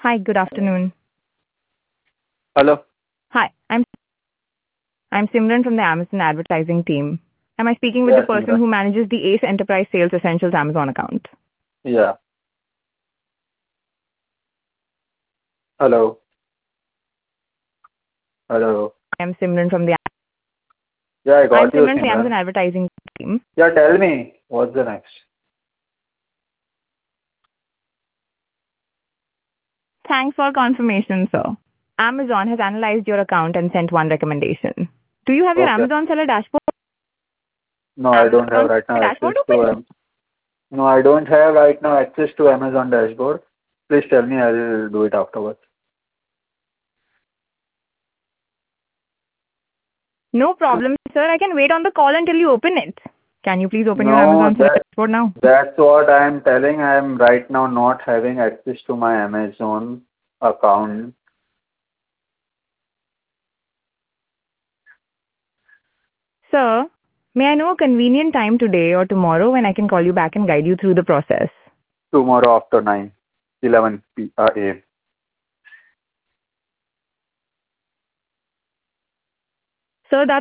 Hi, good afternoon. Hello. Hi, I'm Simran from the Amazon advertising team. Am I speaking with the Yeah, person Simran. who manages the ACE Enterprise Sales Essentials Amazon account? Yeah. Hello. Hello. I'm Simran from the Yeah, I I'm got you, Simran from the Amazon Simran. advertising team. Yeah, tell me, what's the next? Thanks for confirmation, sir. Amazon has analyzed your account and sent one recommendation. Do you have your Okay. Amazon seller dashboard? No, I don't have Amazon right now seller access dashboard to open? No, I don't have right now access to Amazon dashboard. Please tell me, I will do it afterwards. No problem, sir. I can wait on the call until you open it. Can you please open your No, Amazon seller dashboard now? that's what I am telling. I am right now not having access to my Amazon account. Sir, may I know a convenient time today or tomorrow when I can call you back and guide you through the process? Tomorrow after 9:11 a.m. Sir, that's